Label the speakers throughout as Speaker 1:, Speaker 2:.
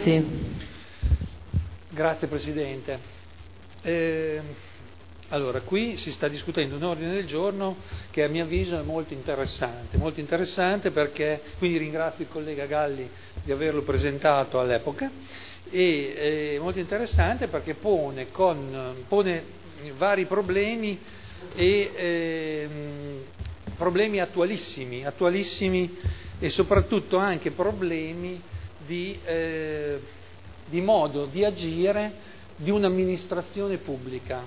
Speaker 1: Alberti.
Speaker 2: Grazie Presidente. Allora, qui si sta discutendo un ordine del giorno che a mio avviso è molto interessante perché, quindi ringrazio il collega Galli di averlo presentato all'epoca, e molto interessante perché pone vari problemi e problemi attualissimi e soprattutto anche problemi di modo di agire di un'amministrazione pubblica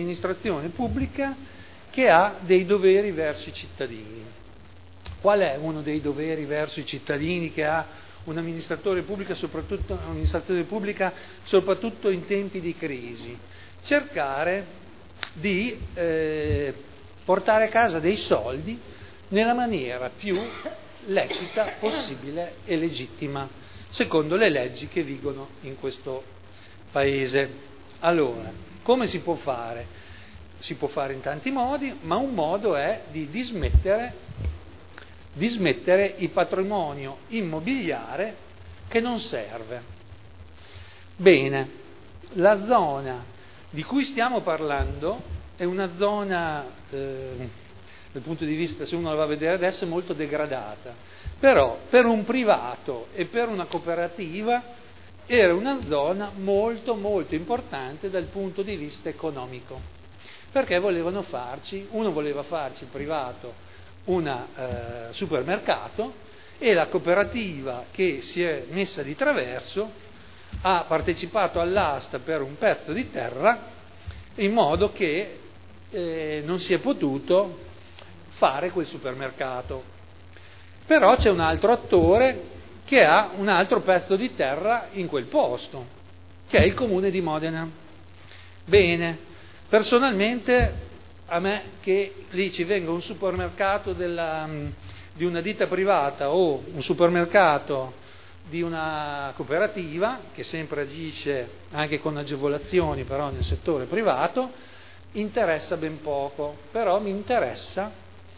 Speaker 2: che ha dei doveri verso i cittadini. Qual è uno dei doveri verso i cittadini che ha un'amministrazione pubblica, soprattutto in tempi di crisi? Cercare di portare a casa dei soldi nella maniera più lecita possibile e legittima, secondo le leggi che vigono in questo Paese. Allora, come si può fare? Si può fare in tanti modi, ma un modo è di dismettere il patrimonio immobiliare che non serve. Bene, la zona di cui stiamo parlando è una zona, dal punto di vista, se uno la va a vedere adesso, è molto degradata, però per un privato e per una cooperativa era una zona molto molto importante dal punto di vista economico, perché uno voleva farci il privato un supermercato e la cooperativa che si è messa di traverso ha partecipato all'asta per un pezzo di terra in modo che non si è potuto fare quel supermercato. Però c'è un altro attore che ha un altro pezzo di terra in quel posto, che è il Comune di Modena. Bene, personalmente a me che lì ci venga un supermercato di una ditta privata o un supermercato di una cooperativa, che sempre agisce anche con agevolazioni però nel settore privato, interessa ben poco, però mi interessa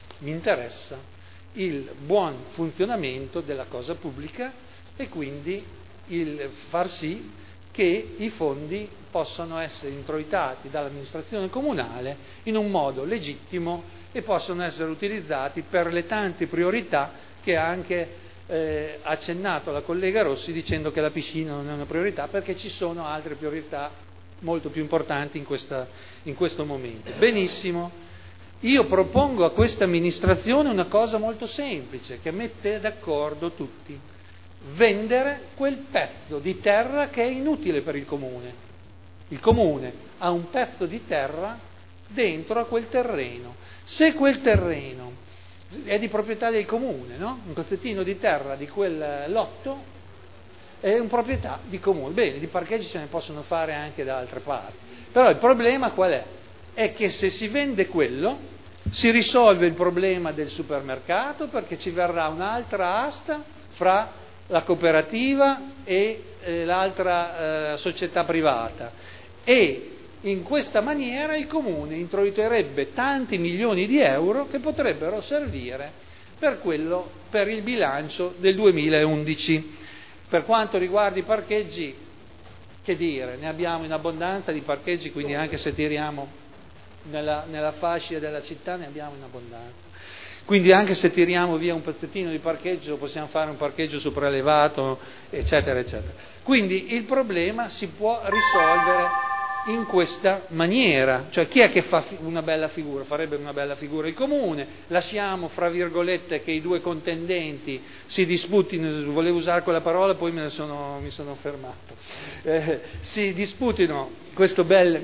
Speaker 2: il buon funzionamento della cosa pubblica e quindi il far sì che i fondi possano essere introitati dall'amministrazione comunale in un modo legittimo e possano essere utilizzati per le tante priorità che ha anche accennato la collega Rossi dicendo che la piscina non è una priorità, perché ci sono altre priorità molto più importanti in questo momento. Benissimo. Io propongo a questa amministrazione una cosa molto semplice, che mette d'accordo tutti: vendere quel pezzo di terra che è inutile per il comune. Il comune ha un pezzo di terra dentro a quel terreno. Se quel terreno è di proprietà del comune, no? Un pezzettino di terra di quel lotto è una proprietà di comune. Bene, di parcheggi se ne possono fare anche da altre parti. Però il problema qual è? È che se si vende quello si risolve il problema del supermercato, perché ci verrà un'altra asta fra la cooperativa e l'altra società privata, e in questa maniera il comune introiterebbe tanti milioni di euro che potrebbero servire per il bilancio del 2011. Per quanto riguarda i parcheggi, che dire, ne abbiamo in abbondanza di parcheggi, quindi anche se tiriamo nella fascia della città ne abbiamo in abbondanza. Quindi anche se tiriamo via un pezzettino di parcheggio possiamo fare un parcheggio sopraelevato, eccetera, eccetera. Quindi il problema si può risolvere in questa maniera, cioè chi è che fa una bella figura? Farebbe una bella figura il comune, lasciamo fra virgolette che i due contendenti si disputino, volevo usare quella parola poi mi sono fermato, si disputino questo bel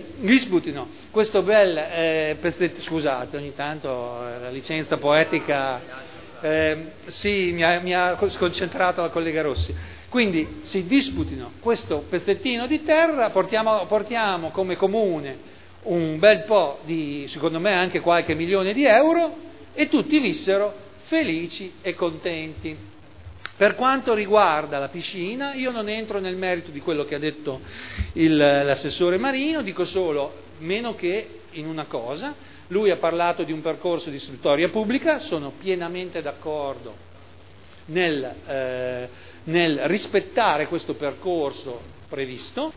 Speaker 2: pezzetto, scusate ogni tanto la licenza poetica mi ha sconcentrato la collega Rossi. Quindi si disputino questo pezzettino di terra, portiamo come comune un bel po' di, secondo me anche qualche milione di euro, e tutti vissero felici e contenti. Per quanto riguarda la piscina, io non entro nel merito di quello che ha detto l'assessore Marino, dico solo, meno che in una cosa: lui ha parlato di un percorso di istruttoria pubblica, sono pienamente d'accordo nel nel rispettare questo percorso previsto.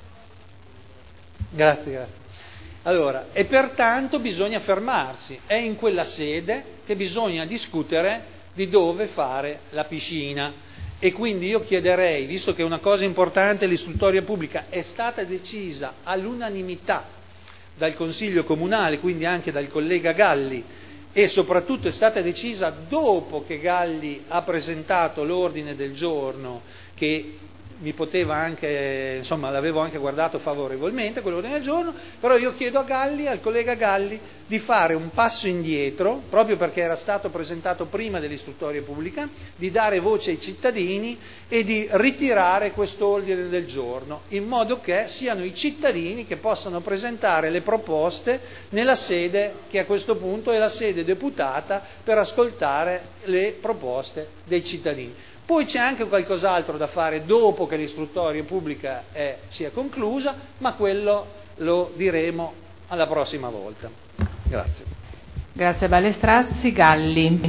Speaker 2: Grazie. Allora, e pertanto bisogna fermarsi, è in quella sede che bisogna discutere di dove fare la piscina. E quindi io chiederei, visto che una cosa importante, l'istruttoria pubblica è stata decisa all'unanimità dal Consiglio Comunale, quindi anche dal collega Galli, e soprattutto è stata decisa dopo che Galli ha presentato l'ordine del giorno, che mi poteva anche, insomma, l'avevo anche guardato favorevolmente quell'ordine del giorno, però io chiedo a Galli, al collega Galli, di fare un passo indietro, proprio perché era stato presentato prima dell'istruttoria pubblica, di dare voce ai cittadini e di ritirare quest'ordine del giorno, in modo che siano i cittadini che possano presentare le proposte nella sede che a questo punto è la sede deputata per ascoltare le proposte dei cittadini. Poi c'è anche qualcos'altro da fare dopo che l'istruttoria pubblica sia conclusa, ma quello lo diremo alla prossima volta. Grazie.
Speaker 1: Grazie Balestrazzi. Galli.